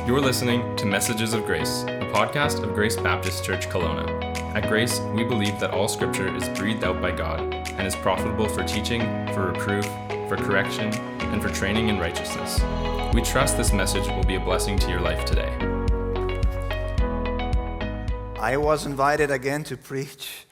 You're listening to Messages of Grace, a podcast of Grace Baptist Church Kelowna. At Grace, we believe that all Scripture is breathed out by God and is profitable for teaching, for reproof, for correction, and for training in righteousness. We trust this message will be a blessing to your life today. I was invited again to preach.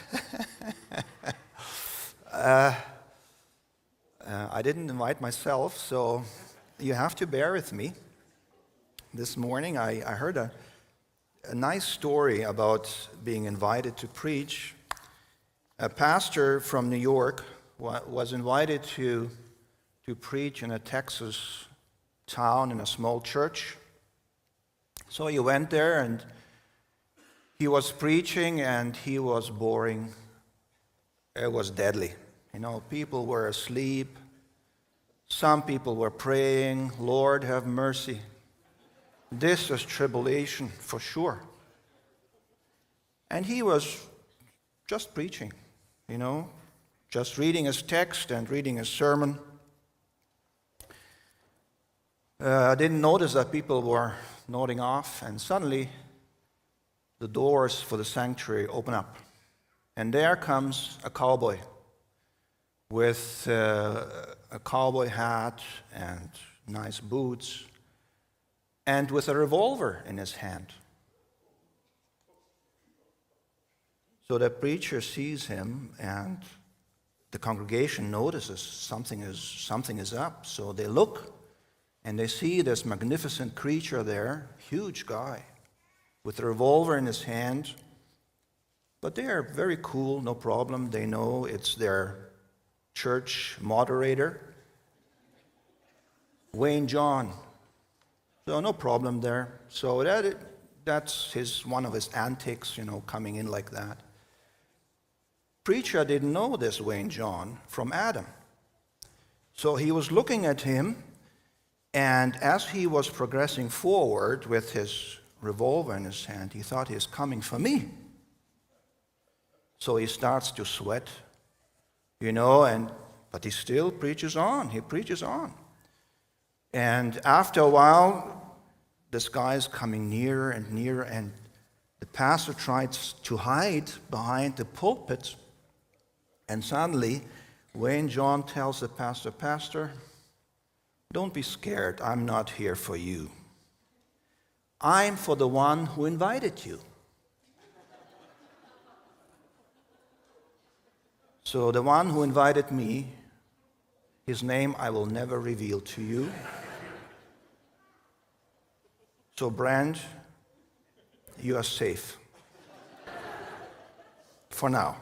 I didn't invite myself, so you have to bear with me. This morning I heard a nice story about being invited to preach. A pastor from New York was invited to preach in a Texas town in a small church. So he went there and he was preaching and he was boring. It was deadly. You know, people were asleep. Some people were praying, Lord, have mercy. This is tribulation for sure. And he was just preaching, you know, just reading his text and reading his sermon. I didn't notice that people were nodding off, and suddenly the doors for the sanctuary open up. And there comes a cowboy with a cowboy hat and nice boots, and with a revolver in his hand. So the preacher sees him, and the congregation notices something is up. So they look, and they see this magnificent creature there, huge guy, with a revolver in his hand. But they are very cool, no problem. They know it's their church moderator, Wayne John. So no problem there. So that's one of his antics, you know, coming in like that. Preacher didn't know this Wayne John from Adam. So he was looking at him, and as he was progressing forward with his revolver in his hand, he thought he was coming for me. So he starts to sweat, you know, but he still preaches on. He preaches on. And after a while, this guy is coming nearer and nearer, and the pastor tries to hide behind the pulpit. And suddenly, Wayne John tells the pastor, Pastor, don't be scared. I'm not here for you. I'm for the one who invited you. So the one who invited me, his name I will never reveal to you. So Brand, you are safe. For now.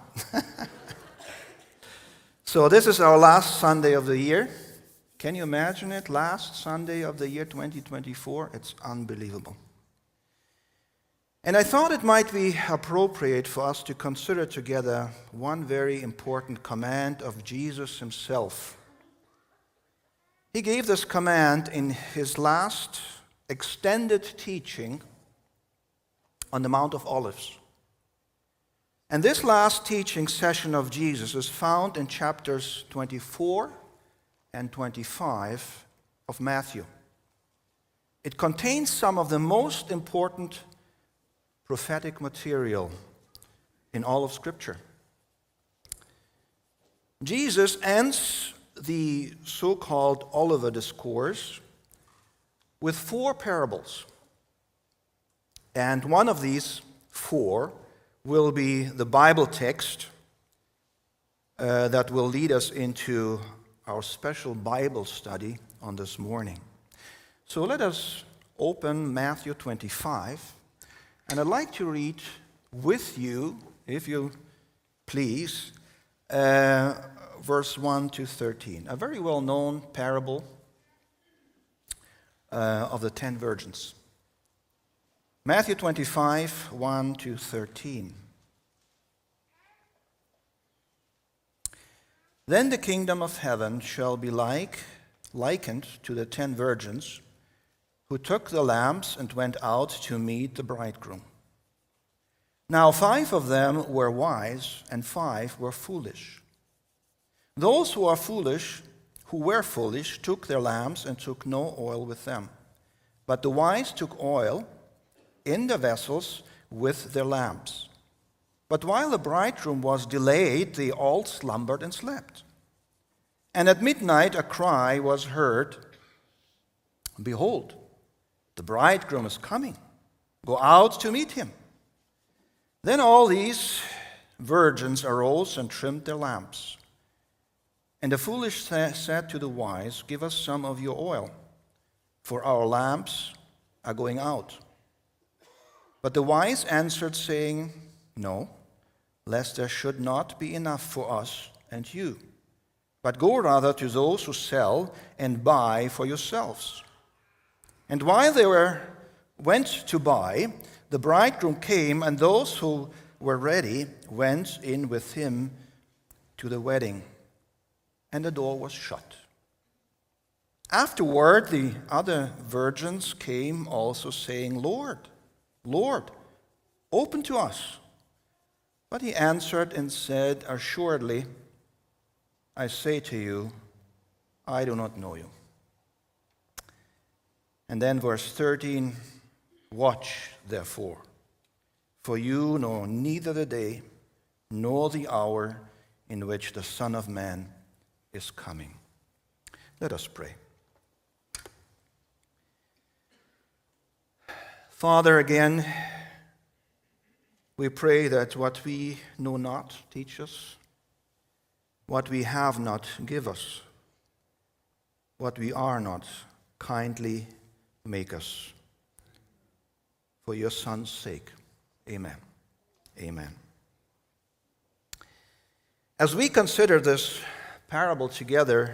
So this is our last Sunday of the year. Can you imagine it? Last Sunday of the year 2024. It's unbelievable. And I thought it might be appropriate for us to consider together one very important command of Jesus himself. He gave this command in his last extended teaching on the Mount of Olives. And this last teaching session of Jesus is found in chapters 24 and 25 of Matthew. It contains some of the most important prophetic material in all of Scripture. Jesus ends the so-called Olivet Discourse with 4 parables. And one of these 4 will be the Bible text that will lead us into our special Bible study on this morning. So let us open Matthew 25, and I'd like to read with you, if you please, verse 1 to 13, a very well-known parable of the 10 virgins. Matthew 25, 1 to 13. Then the kingdom of heaven shall be likened to the 10 virgins who took the lamps and went out to meet the bridegroom. Now 5 of them were wise, and 5 were foolish. Those who were foolish took their lamps and took no oil with them. But the wise took oil in their vessels with their lamps. But while the bridegroom was delayed, they all slumbered and slept. And at midnight a cry was heard, 'Behold, the bridegroom is coming. Go out to meet him.' Then all these virgins arose and trimmed their lamps. And the foolish said to the wise, 'Give us some of your oil, for our lamps are going out.' But the wise answered, saying, 'No, lest there should not be enough for us and you. But go rather to those who sell and buy for yourselves.' And while they went to buy, the bridegroom came, and those who were ready went in with him to the wedding, and the door was shut. Afterward, the other virgins came also, saying, 'Lord, Lord, open to us.' But he answered and said, 'Assuredly, I say to you, I do not know you.'" And then verse 13, "Watch, therefore, for you know neither the day nor the hour in which the Son of Man is coming." Let us pray. Father, again, we pray that what we know not, teach us. What we have not, give us. What we are not, kindly make us. For your Son's sake. Amen. Amen. As we consider this parable together,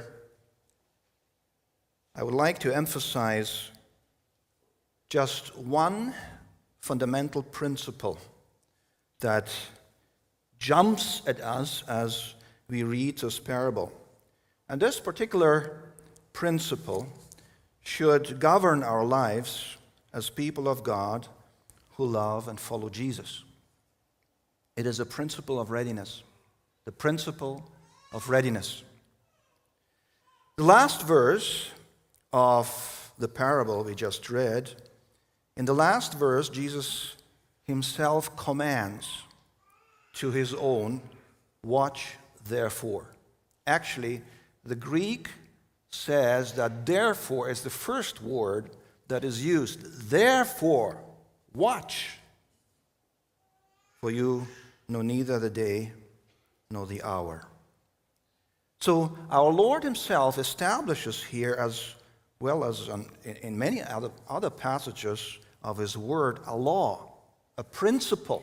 I would like to emphasize just one fundamental principle that jumps at us as we read this parable. And this particular principle should govern our lives as people of God who love and follow Jesus. It is a principle of readiness. The principle of readiness. The last verse of the parable we just read, in the last verse, Jesus himself commands to his own, "Watch therefore." Actually, the Greek says that "therefore" is the first word that is used. Therefore, watch, for you know neither the day nor the hour. So our Lord himself establishes here, as well as in many other passages of his word, a law, a principle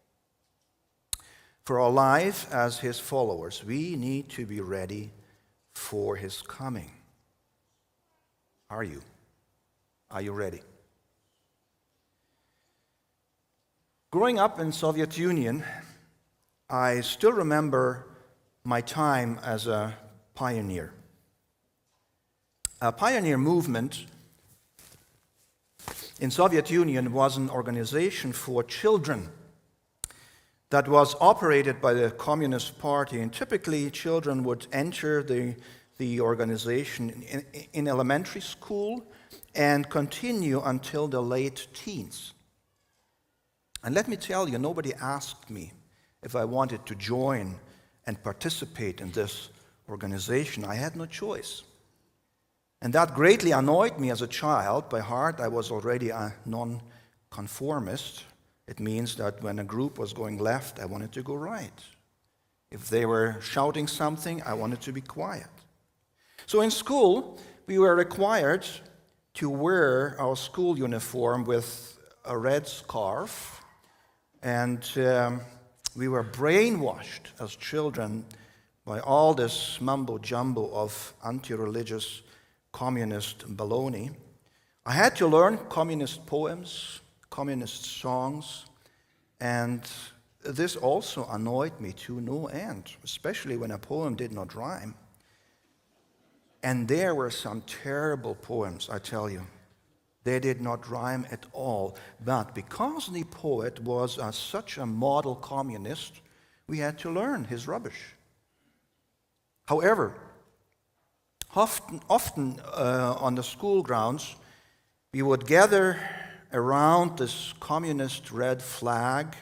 for our life as his followers. We need to be ready for his coming. Are you? Are you ready? Growing up in Soviet Union, I still remember my time as a pioneer. A pioneer movement in Soviet Union was an organization for children that was operated by the Communist Party, and typically children would enter the organization in elementary school and continue until the late teens. And let me tell you, nobody asked me if I wanted to join and participate in this organization. I had no choice. And that greatly annoyed me as a child. By heart, I was already a non-conformist. It means that when a group was going left, I wanted to go right. If they were shouting something, I wanted to be quiet. So in school, we were required to wear our school uniform with a red scarf, and we were brainwashed as children by all this mumbo-jumbo of anti-religious communist baloney. I had to learn communist poems, communist songs, and this also annoyed me to no end, especially when a poem did not rhyme. And there were some terrible poems, I tell you. They did not rhyme at all. But because the poet was such a model communist, we had to learn his rubbish. However, often on the school grounds, we would gather around this communist red flag.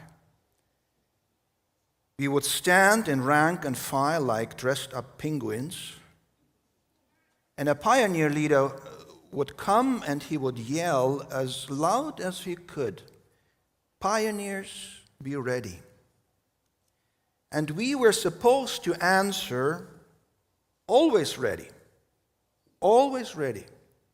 We would stand in rank and file like dressed-up penguins. And a pioneer leader would come and he would yell as loud as he could, "Pioneers, be ready." And we were supposed to answer, "Always ready, always ready."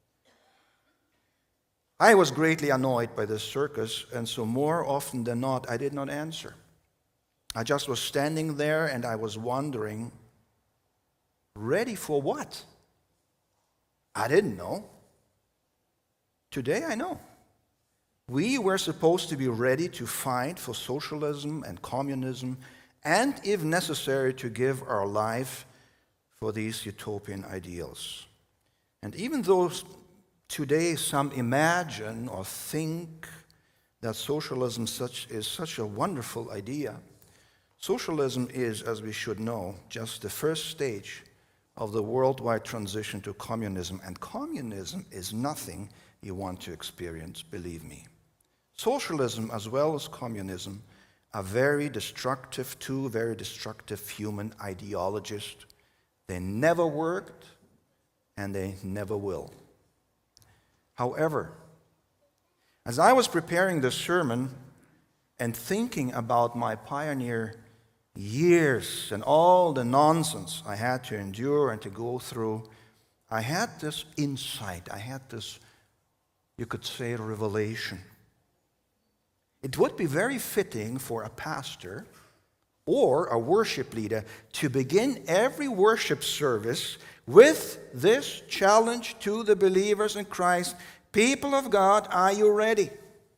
I was greatly annoyed by this circus, and so more often than not, I did not answer. I just was standing there and I was wondering, ready for what? I didn't know. Today I know. We were supposed to be ready to fight for socialism and communism, and if necessary, to give our life for these utopian ideals. And even though today some imagine or think that socialism is such a wonderful idea, socialism is, as we should know, just the first stage of the worldwide transition to communism. And communism is nothing you want to experience, believe me. Socialism as well as communism are two very destructive human ideologies. They never worked and they never will. However, as I was preparing this sermon and thinking about my pioneer years and all the nonsense I had to endure and to go through, I had this insight, I had this, you could say, revelation. It would be very fitting for a pastor or a worship leader to begin every worship service with this challenge to the believers in Christ: people of God, are you ready?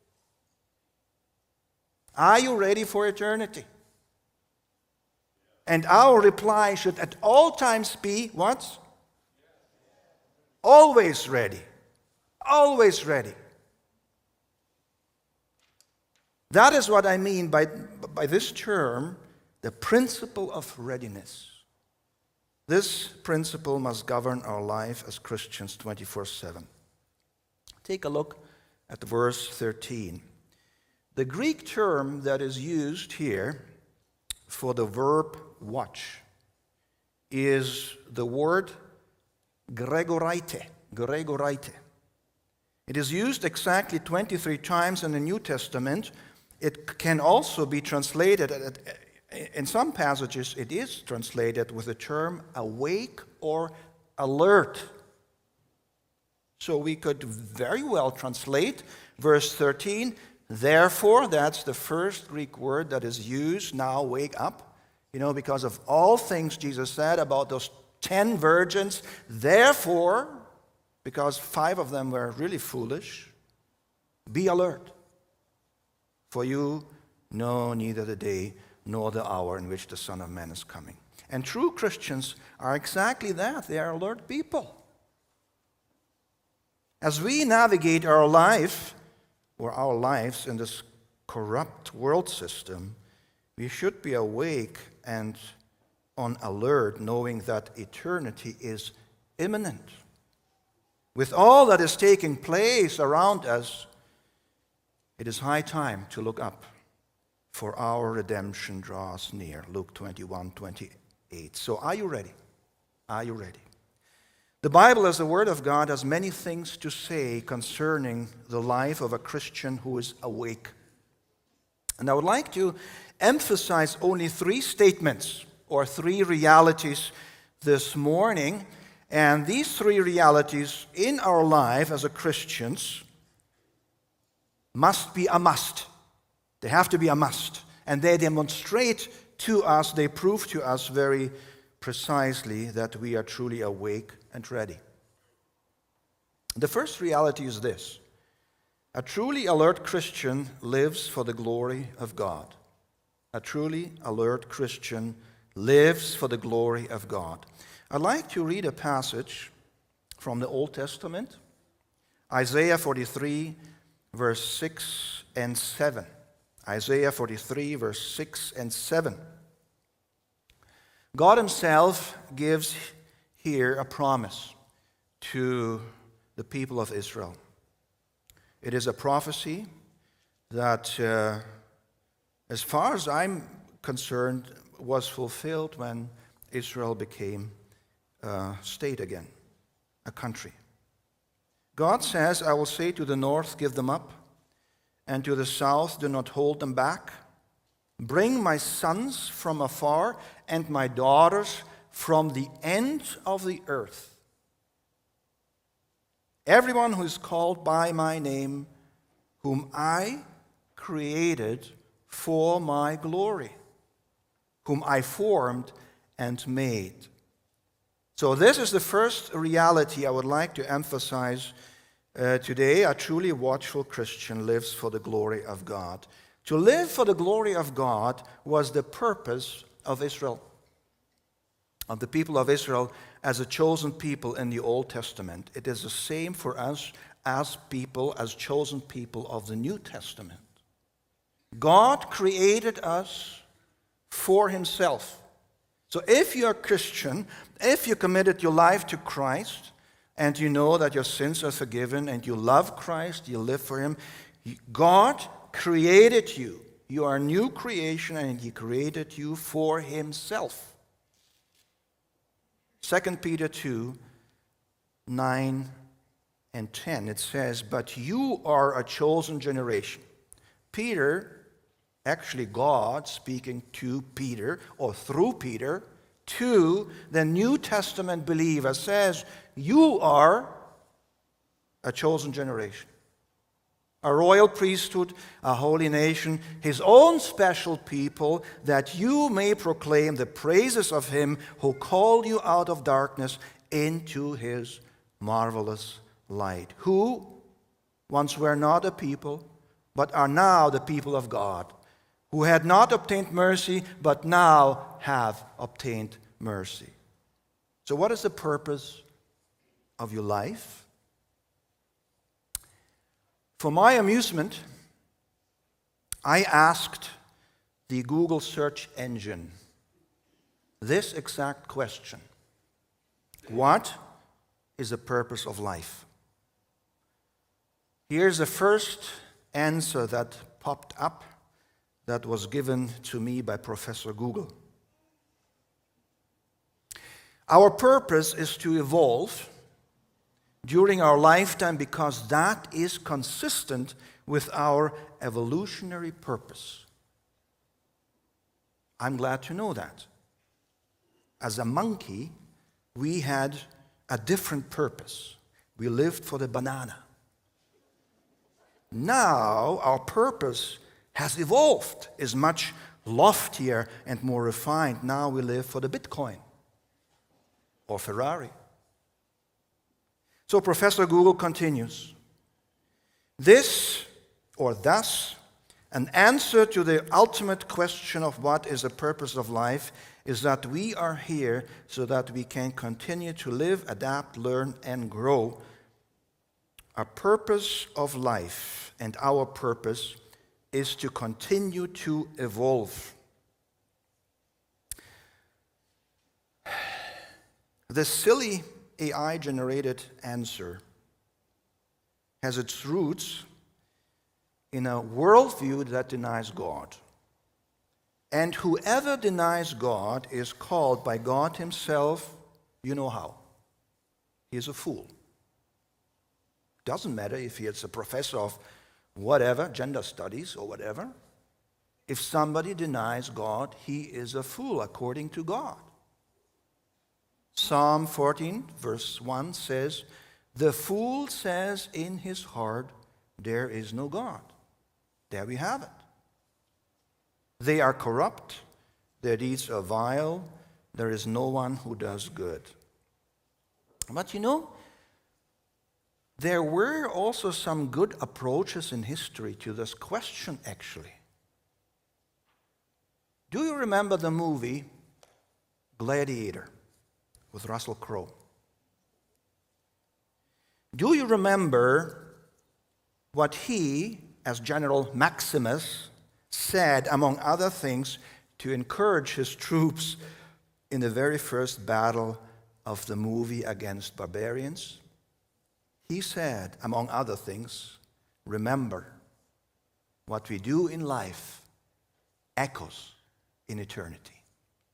Are you ready for eternity? And our reply should at all times be what? Always ready. Always ready. That is what I mean by this term, the principle of readiness. This principle must govern our life as Christians 24/7. Take a look at verse 13. The Greek term that is used here for the verb watch is the word gregoreite. Gregoreite. It is used exactly 23 times in the New Testament. It can also be translated, in some passages it is translated with the term awake or alert. So we could very well translate verse 13, therefore, that's the first Greek word that is used, now wake up. Because of all things Jesus said about those 10 virgins, therefore, because 5 of them were really foolish, be alert. For you know neither the day nor the hour in which the Son of Man is coming. And true Christians are exactly that. They are alert people. As we navigate our life, or our lives in this corrupt world system, we should be awake and on alert, knowing that eternity is imminent. With all that is taking place around us, it is high time to look up, for our redemption draws near. Luke 21:28. So are you ready? Are you ready? The Bible, as the Word of God, has many things to say concerning the life of a Christian who is awake. And I would like to emphasize only 3 statements or 3 realities this morning. And these 3 realities in our life as a Christians must be a must. They have to be a must. And they demonstrate to us, they prove to us very precisely that we are truly awake and ready. The first reality is this: a truly alert Christian lives for the glory of God. A truly alert Christian lives for the glory of God. I'd like to read a passage from the Old Testament, Isaiah 43, verse 6 and 7. Isaiah 43, verse 6 and 7. God himself gives here a promise to the people of Israel. It is a prophecy that, as far as I'm concerned, was fulfilled when Israel became a state again, a country. God says, I will say to the north, give them up, and to the south, do not hold them back. Bring my sons from afar and my daughters from the end of the earth. Everyone who is called by my name, whom I created for my glory, whom I formed and made. So this is the first reality I would like to emphasize today. A truly watchful Christian lives for the glory of God. To live for the glory of God was the purpose of Israel, of the people of Israel as a chosen people in the Old Testament. It is the same for us as people, as chosen people of the New Testament. God created us for himself. So if you're a Christian, if you committed your life to Christ, and you know that your sins are forgiven, and you love Christ, you live for him, God created you. You are a new creation, and he created you for himself. 2 Peter 2, 9 and 10, it says, but you are a chosen generation. Peter, actually God speaking to Peter, or through Peter, to the New Testament believer, says, you are a chosen generation, a royal priesthood, a holy nation, his own special people, that you may proclaim the praises of him who called you out of darkness into his marvelous light, who once were not a people, but are now the people of God, who had not obtained mercy, but now have obtained mercy. So what is the purpose of your life? For my amusement, I asked the Google search engine this exact question. What is the purpose of life? Here's the first answer that popped up that was given to me by Professor Google. Our purpose is to evolve during our lifetime because that is consistent with our evolutionary purpose. I'm glad to know that. As a monkey, we had a different purpose. We lived for the banana. Now our purpose has evolved, is much loftier and more refined. Now we live for the Bitcoin or Ferrari. So Professor Google continues. This, or thus, an answer to the ultimate question of what is the purpose of life is that we are here so that we can continue to live, adapt, learn, and grow. Our purpose of life and our purpose is to continue to evolve. The silly AI-generated answer has its roots in a worldview that denies God. And whoever denies God is called by God himself, you know how. He is a fool. Doesn't matter if he is a professor of whatever, gender studies or whatever. If somebody denies God, he is a fool according to God. Psalm 14, verse 1 says, the fool says in his heart, there is no God. There we have it. They are corrupt, their deeds are vile, there is no one who does good. But you know, there were also some good approaches in history to this question, actually. Do you remember the movie Gladiator with Russell Crowe? Do you remember what he, as General Maximus, said, among other things, to encourage his troops in the very first battle of the movie against barbarians? He said, among other things, remember, what we do in life echoes in eternity.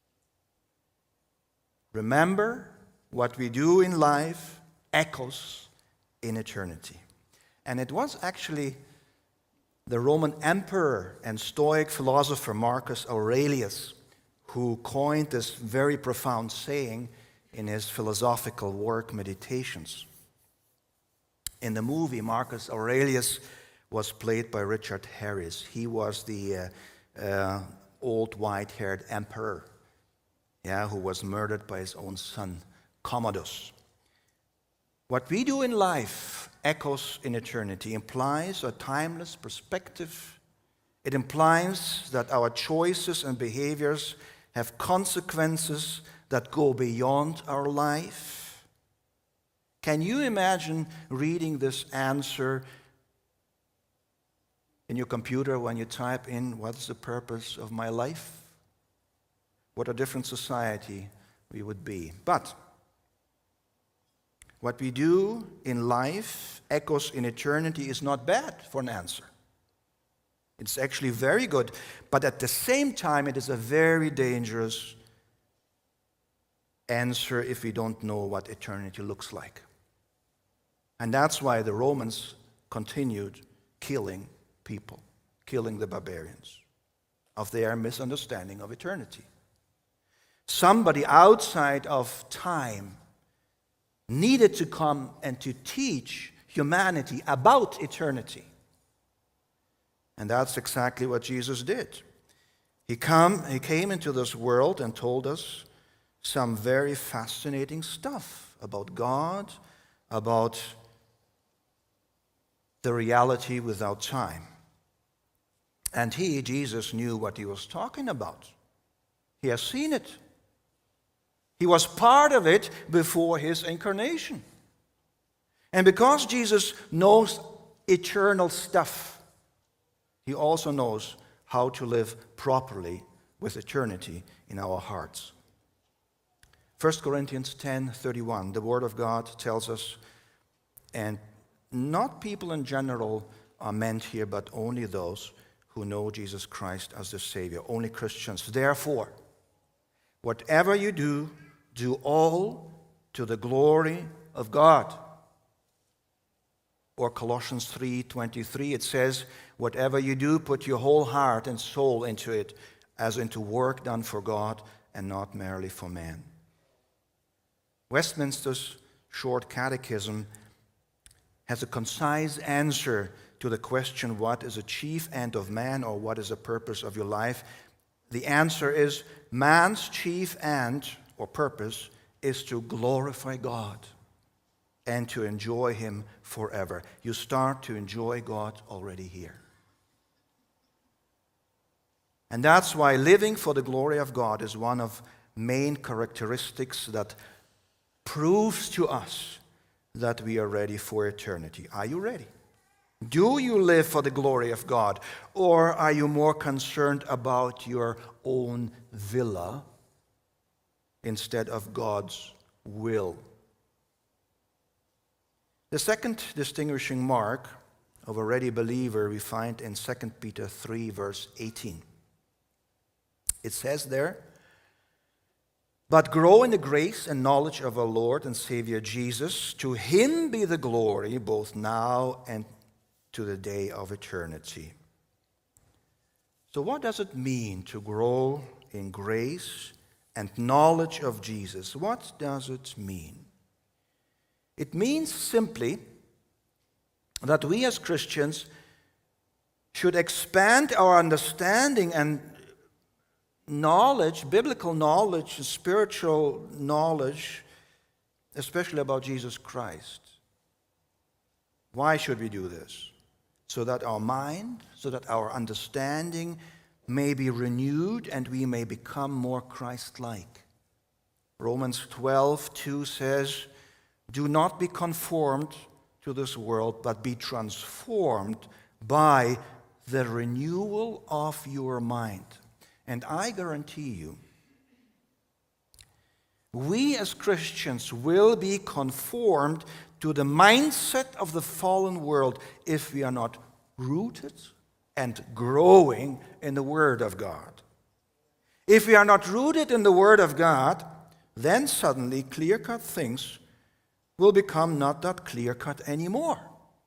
Remember, what we do in life echoes in eternity. And it was actually the Roman emperor and Stoic philosopher Marcus Aurelius who coined this very profound saying in his philosophical work, Meditations. In the movie, Marcus Aurelius was played by Richard Harris. He was the old white-haired emperor, who was murdered by his own son, Commodus. What we do in life echoes in eternity, implies a timeless perspective. It implies that our choices and behaviors have consequences that go beyond our life. Can you imagine reading this answer in your computer when you type in, "What's the purpose of my life?" What a different society we would be. But what we do in life echoes in eternity is not bad for an answer. It's actually very good, but at the same time, it is a very dangerous answer if we don't know what eternity looks like. And that's why the Romans continued killing people, killing the barbarians, of their misunderstanding of eternity. Somebody outside of time needed to come and to teach humanity about eternity. And that's exactly what Jesus did. He came into this world and told us some very fascinating stuff about God, about the reality without time. And Jesus, knew what he was talking about. He has seen it. He was part of it before his incarnation. And because Jesus knows eternal stuff, he also knows how to live properly with eternity in our hearts. 1 Corinthians 10:31, the Word of God tells us, and not people in general are meant here, but only those who know Jesus Christ as the Savior, only Christians. Therefore, whatever you do, do all to the glory of God. Or Colossians 3:23, it says, whatever you do, put your whole heart and soul into it, as into work done for God and not merely for man. Westminster's Short Catechism has a concise answer to the question, what is the chief end of man, or what is the purpose of your life? The answer is, man's chief end or purpose is to glorify God and to enjoy him forever. You start to enjoy God already here. And that's why living for the glory of God is one of main characteristics that proves to us that we are ready for eternity. Are you ready? Do you live for the glory of God, or are you more concerned about your own villa instead of God's will? The second distinguishing mark of a ready believer we find in 2 Peter 3, verse 18. It says there, but grow in the grace and knowledge of our Lord and Savior Jesus. To him be the glory both now and to the day of eternity. So what does it mean to grow in grace and knowledge of Jesus? What does it mean? It means simply that we as Christians should expand our understanding and knowledge, biblical knowledge, spiritual knowledge, especially about Jesus Christ. Why should we do this? So that our mind, so that our understanding may be renewed and we may become more Christ-like. Romans 12:2 says, do not be conformed to this world, but be transformed by the renewal of your mind. And I guarantee you, we as Christians will be conformed to the mindset of the fallen world if we are not rooted and growing in the Word of God. If we are not rooted in the Word of God, then suddenly clear-cut things will become not that clear-cut anymore.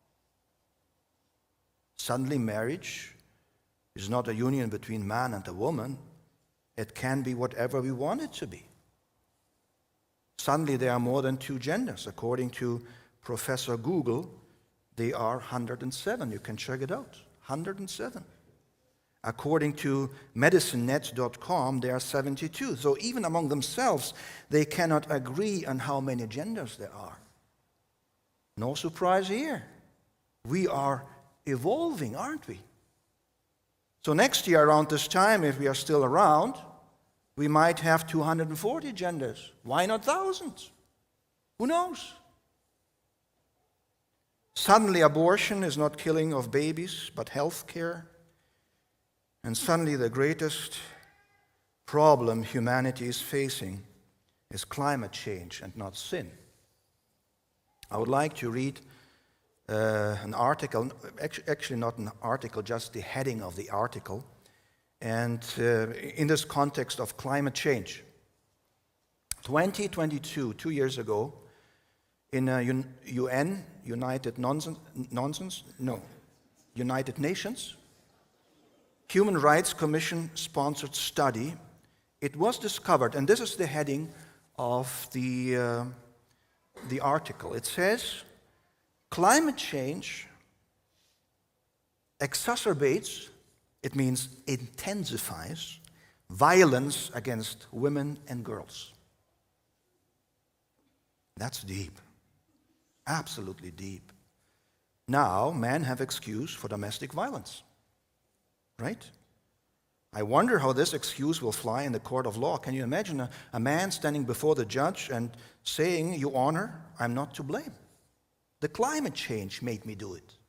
Suddenly marriage is not a union between man and a woman. It can be whatever we want it to be. Suddenly there are more than two genders. According to Professor Google, they are 107. You can check it out. 107. According to medicinenet.com, there are 72. So even among themselves, they cannot agree on how many genders there are. No surprise here. We are evolving, aren't we? So next year around this time, if we are still around, we might have 240 genders. Why not thousands? Who knows? Suddenly abortion is not killing of babies, but health care. And suddenly the greatest problem humanity is facing is climate change and not sin. I would like to read an article, actually not an article, just the heading of the article, and in this context of climate change. 2022, 2 years ago, in a United Nations Human Rights Commission sponsored study, it was discovered, and this is the heading of the article. It says, climate change exacerbates, it means intensifies, violence against women and girls. That's deep. Absolutely deep. Now, men have excuse for domestic violence. Right? I wonder how this excuse will fly in the court of law. Can you imagine a man standing before the judge and saying, Your Honor, I'm not to blame. The climate change made me do it.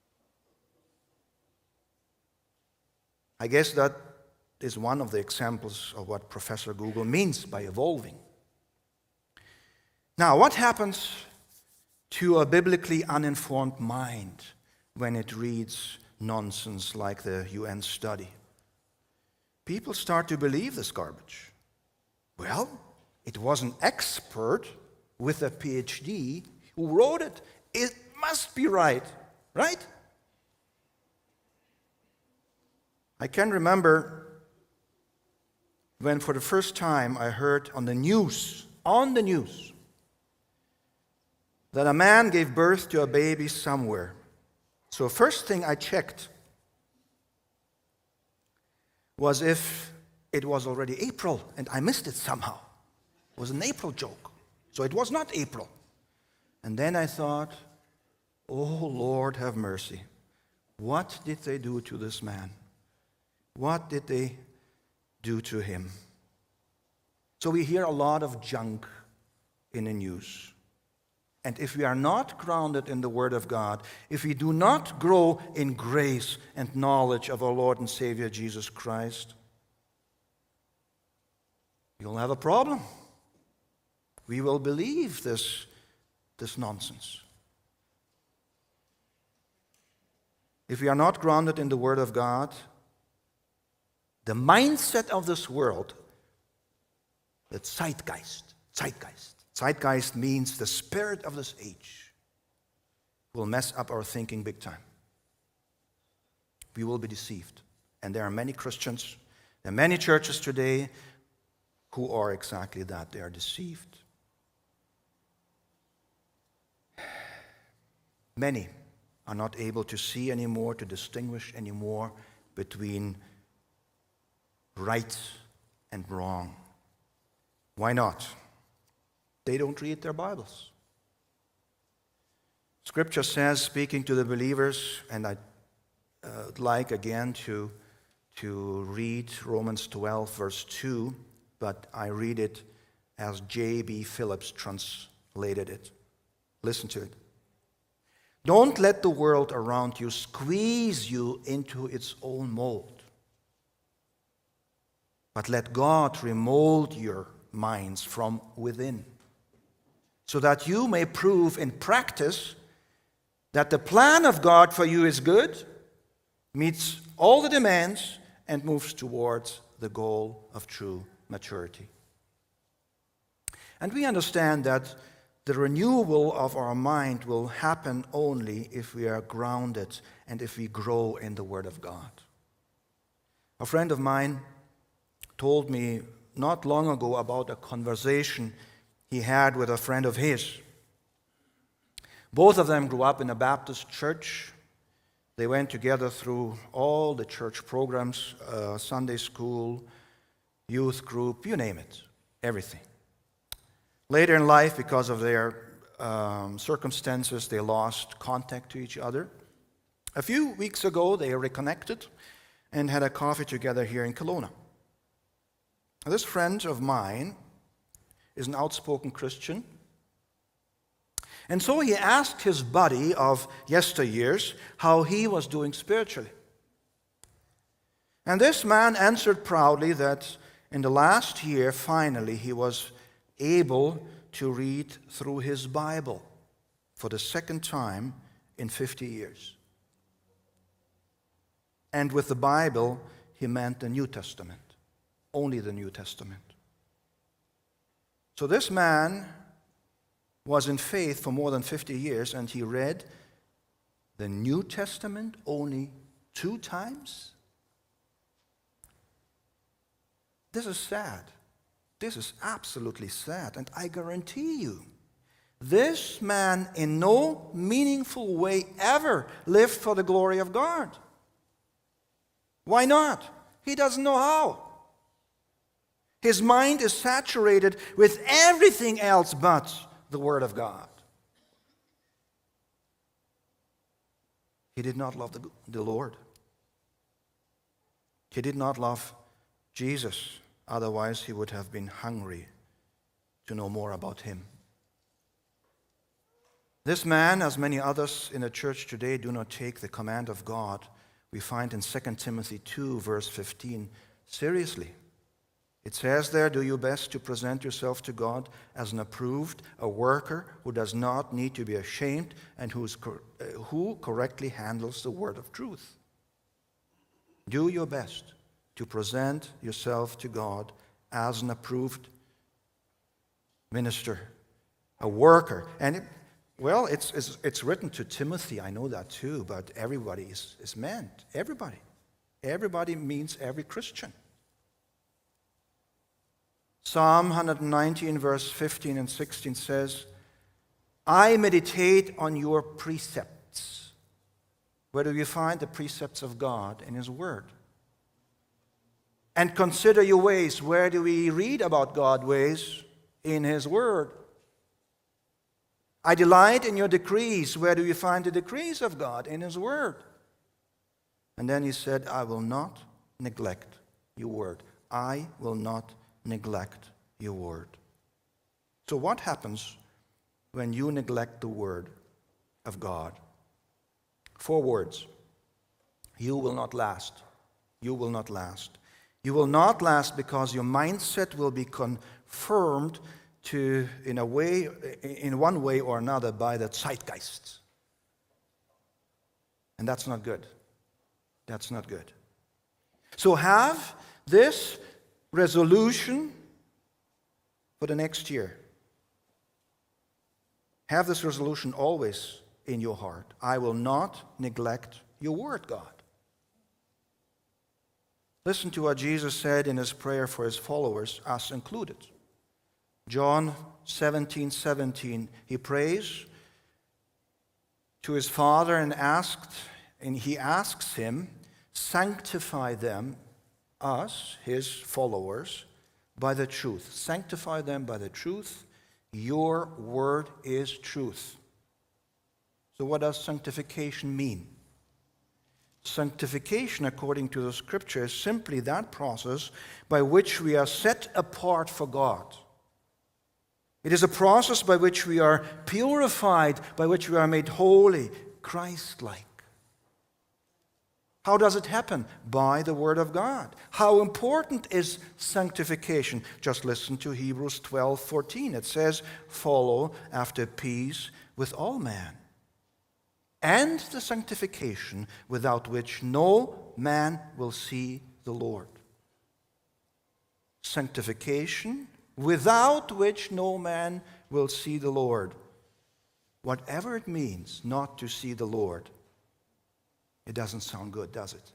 I guess that is one of the examples of what Professor Google means by evolving. Now, what happens to a biblically uninformed mind when it reads nonsense like the UN study? People start to believe this garbage. Well, it was an expert with a PhD who wrote it. It must be right, right? I can remember when for the first time I heard on the news, that a man gave birth to a baby somewhere. So first thing I checked was if it was already April, and I missed it somehow. It was an April joke. So it was not April. And then I thought, oh, Lord, have mercy. What did they do to this man? What did they do to him? So we hear a lot of junk in the news. And if we are not grounded in the Word of God, if we do not grow in grace and knowledge of our Lord and Savior Jesus Christ, you'll have a problem. We will believe this nonsense. If we are not grounded in the Word of God, the mindset of this world, the zeitgeist. Zeitgeist means the spirit of this age will mess up our thinking big time. We will be deceived. And there are many Christians, there are many churches today who are exactly that. They are deceived. Many are not able to see anymore, to distinguish anymore between right and wrong. Why not? They don't read their Bibles. Scripture says, speaking to the believers, and I'd like again to read Romans 12, verse 2, but I read it as J.B. Phillips translated it. Listen to it. Don't let the world around you squeeze you into its own mold, but let God remold your minds from within. so that you may prove in practice that the plan of God for you is good, meets all the demands, and moves towards the goal of true maturity. And we understand that the renewal of our mind will happen only if we are grounded and if we grow in the Word of God. A friend of mine told me not long ago about a conversation he had with a friend of his. Both of them grew up in a Baptist church. They went together through all the church programs, Sunday school, youth group, you name it, everything. Later in life, because of their circumstances, they lost contact to each other. A few weeks ago, they reconnected and had a coffee together here in Kelowna. This friend of mine is an outspoken Christian. And so he asked his buddy of yesteryears how he was doing spiritually. And this man answered proudly that in the last year, finally, he was able to read through his Bible for the second time in 50 years. And with the Bible, he meant the New Testament, only the New Testament. So this man was in faith for more than 50 years, and he read the New Testament only 2 times? This is sad. This is absolutely sad, and I guarantee you, this man in no meaningful way ever lived for the glory of God. Why not? He doesn't know how. His mind is saturated with everything else but the Word of God. He did not love the Lord. He did not love Jesus. Otherwise, he would have been hungry to know more about him. This man, as many others in the church today, do not take the command of God we find in 2 Timothy 2, verse 15, seriously. It says there, do your best to present yourself to God as an approved, a worker who does not need to be ashamed and who correctly handles the word of truth. Do your best to present yourself to God as an approved minister, a worker. And it's written to Timothy, I know that too, but everybody is meant. Everybody. Everybody means every Christian. Psalm 119, verse 15 and 16 says, I meditate on your precepts. Where do you find the precepts of God? In His Word. And consider your ways. Where do we read about God's ways? In His Word. I delight in your decrees. Where do you find the decrees of God? In His Word. And then he said, I will not neglect your word. I will not neglect your word. So what happens when you neglect the word of God? 4 words. You will not last. You will not last. You will not last because your mindset will be confirmed in one way or another by the zeitgeist. And that's not good. That's not good. So have this resolution for the next year. Have this resolution always in your heart. I will not neglect your word, God. Listen to what Jesus said in his prayer for his followers, us included. John 17:17. He prays to his Father and he asks him, sanctify them, us, his followers, by the truth. Sanctify them by the truth. Your word is truth. So what does sanctification mean? Sanctification, according to the Scripture, is simply that process by which we are set apart for God. It is a process by which we are purified, by which we are made holy, Christ-like. How does it happen? By the Word of God. How important is sanctification? Just listen to Hebrews 12:14. It says, "Follow after peace with all men, and the sanctification without which no man will see the Lord." Sanctification without which no man will see the Lord. Whatever it means not to see the Lord, it doesn't sound good, does it?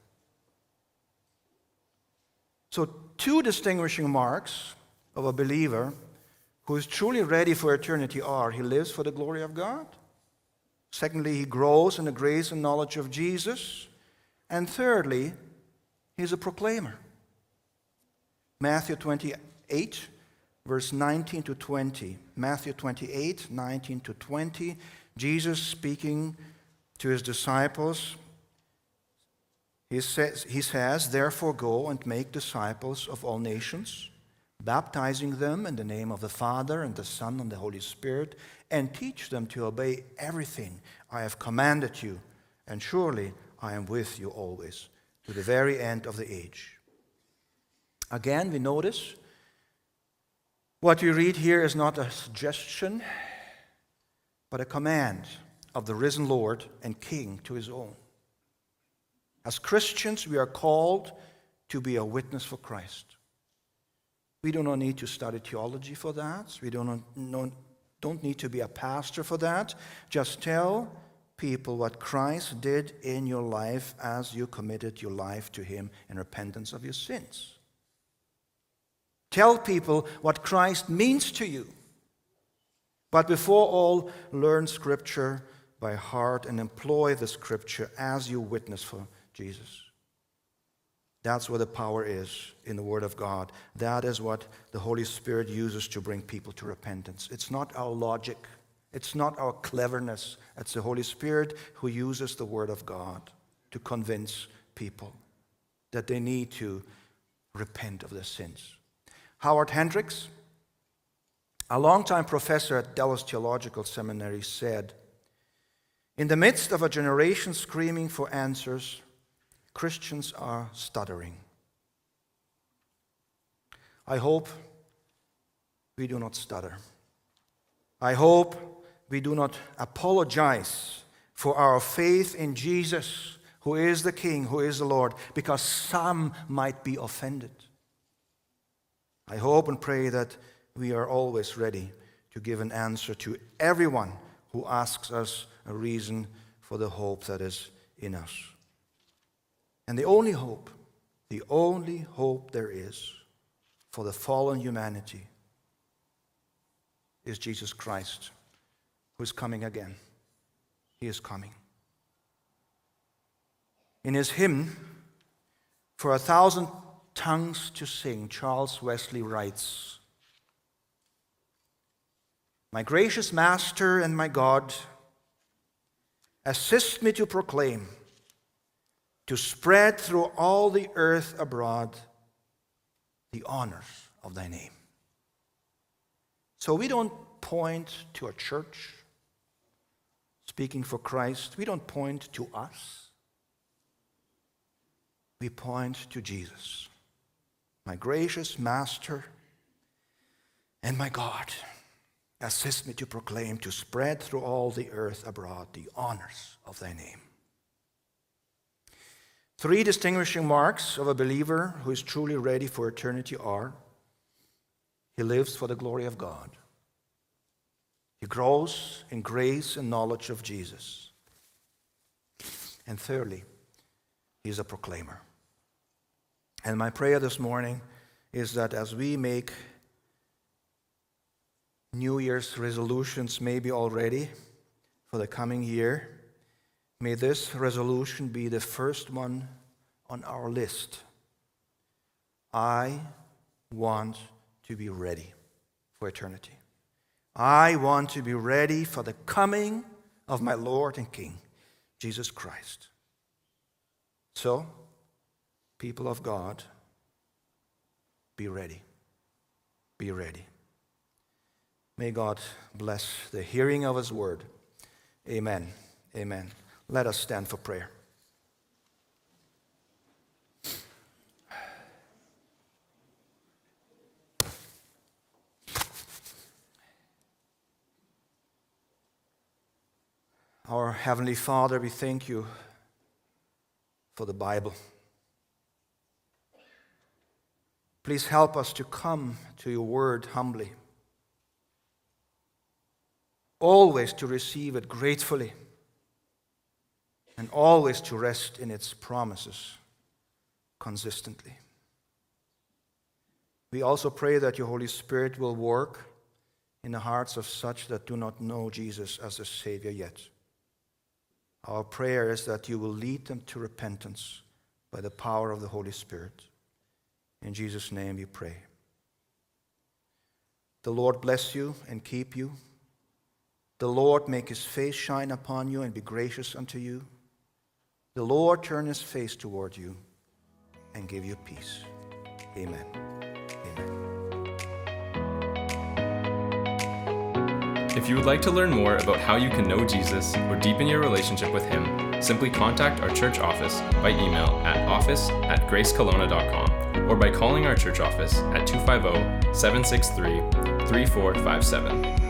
So, two distinguishing marks of a believer who is truly ready for eternity are: he lives for the glory of God. Secondly, he grows in the grace and knowledge of Jesus. And thirdly, he's a proclaimer. Matthew 28, verse 19 to 20. Matthew 28, 19 to 20. Jesus speaking to his disciples. He says, "Therefore go and make disciples of all nations, baptizing them in the name of the Father and the Son and the Holy Spirit, and teach them to obey everything I have commanded you. And surely I am with you always, to the very end of the age." Again, we notice what we read here is not a suggestion, but a command of the risen Lord and King to his own. As Christians, we are called to be a witness for Christ. We do not need to study theology for that. We don't need to be a pastor for that. Just tell people what Christ did in your life as you committed your life to him in repentance of your sins. Tell people what Christ means to you. But before all, learn Scripture by heart and employ the Scripture as you witness for Jesus. That's where the power is in the Word of God. That is what the Holy Spirit uses to bring people to repentance. It's not our logic. It's not our cleverness. It's the Holy Spirit who uses the Word of God to convince people that they need to repent of their sins. Howard Hendricks, a longtime professor at Dallas Theological Seminary, said, "In the midst of a generation screaming for answers, Christians are stuttering." I hope we do not stutter. I hope we do not apologize for our faith in Jesus, who is the King, who is the Lord, because some might be offended. I hope and pray that we are always ready to give an answer to everyone who asks us a reason for the hope that is in us. And the only hope there is for the fallen humanity is Jesus Christ, who is coming again. He is coming. In his hymn, "For 1,000 Tongues to Sing," Charles Wesley writes, "My gracious Master and my God, assist me to proclaim, to spread through all the earth abroad the honors of thy name." So we don't point to a church speaking for Christ. We don't point to us. We point to Jesus, my gracious Master and my God. Assist me to proclaim, to spread through all the earth abroad the honors of thy name. Three distinguishing marks of a believer who is truly ready for eternity are: he lives for the glory of God, he grows in grace and knowledge of Jesus, and thirdly, he is a proclaimer. And my prayer this morning is that as we make New Year's resolutions, maybe already for the coming year, may this resolution be the first one on our list. I want to be ready for eternity. I want to be ready for the coming of my Lord and King, Jesus Christ. So, people of God, be ready. Be ready. May God bless the hearing of his word. Amen. Amen. Let us stand for prayer. Our Heavenly Father, we thank you for the Bible. Please help us to come to your word humbly, always to receive it gratefully, and always to rest in its promises consistently. We also pray that your Holy Spirit will work in the hearts of such that do not know Jesus as the Savior yet. Our prayer is that you will lead them to repentance by the power of the Holy Spirit. In Jesus' name we pray. The Lord bless you and keep you. The Lord make his face shine upon you and be gracious unto you. The Lord turn his face toward you and give you peace. Amen. Amen. If you would like to learn more about how you can know Jesus or deepen your relationship with him, simply contact our church office by email at office@gracekelowna.com or by calling our church office at 250-763-3457.